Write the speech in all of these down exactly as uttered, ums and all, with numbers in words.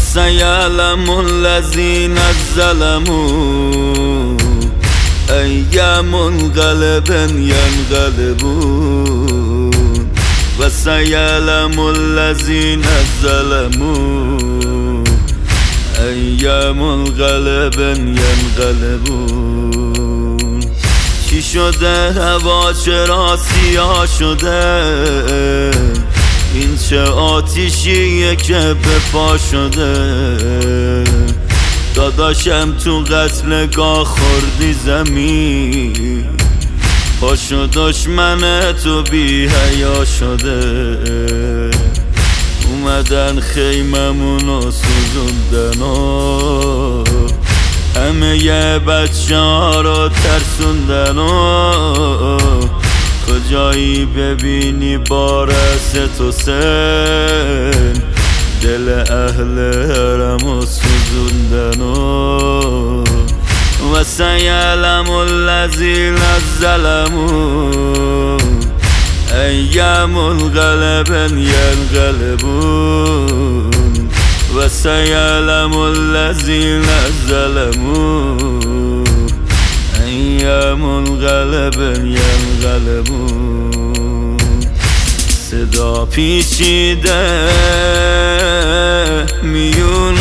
وسيعلم الذين ظلموا أي منقلب ينقلبون وسيعلم الذين ظلموا أي منقلب ينقلبون. چی شده هوا چرا سیاه شده؟ این چه آتیشیه که به پا شده؟ داداشم تو قتلگاه خوردی زمین، پاشو دشمن تو بی حیا شده. اومدن خیممونو سوزوندن و همه یه بچه ها رو ترسوندن و کجایی ببینی بارس تو سن دل اهل حرمو سوزوندن و وسیعلم الذین ظلموا أي منقلب ينقلبون وسيعلم الذين ظلموا أي منقلب ينقلبون. صدا پیچیده میون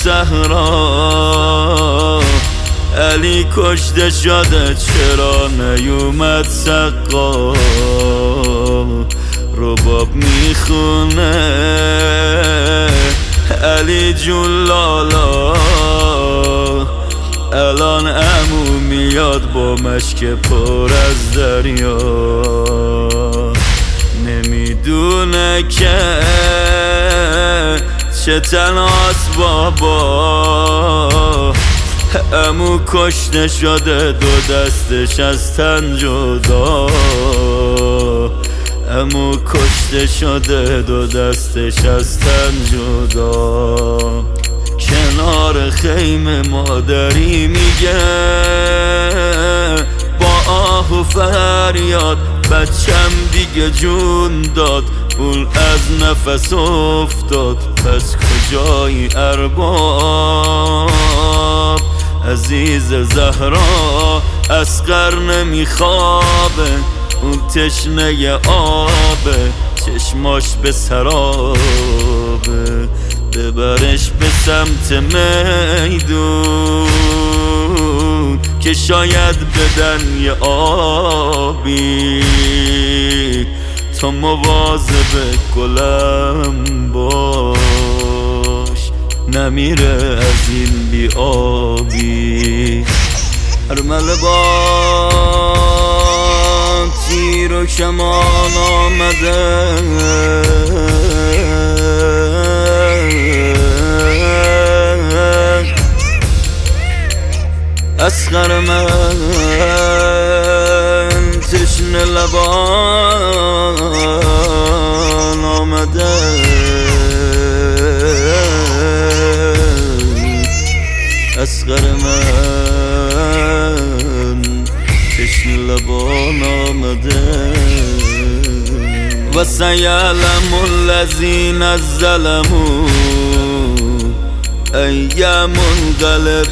صحرا، علی کشته شده چرا نیومد سقا؟ رباب میخونه علی جون لالا، الان عمو میاد با مشک پر از دریا. نمیدونه که چه تنهاست بابا، عمو کشته شده دو دستش از تن جدا. عمو کشته شده دو دستش از تن جدا. کنار خیمه مادری میگه با آه و فریاد بچم دیگه جون داد، اون از نفس افتاد. پس کجایی ارباب عزیز زهرا؟ اصغر نمیخوابه، اون تشنه آبه، چشماش به سرابه. ببرش به سمت میدون که شاید بدن یه آبی. تو مواظب گلم باش، نمیره از این بی آبی. ارمله با تیر و کمان آمده، اصغر من تشنه لبان آمده. اصغر من تشنه لبان آمده. وسیعلم الذین ظلموا أي منقلب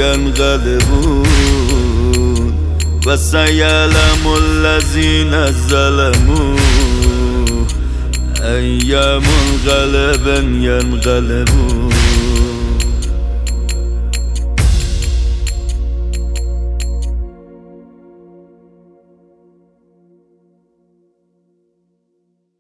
ينقلبون وسيعلم الذين ظلموا أي منقلب ينقلبون.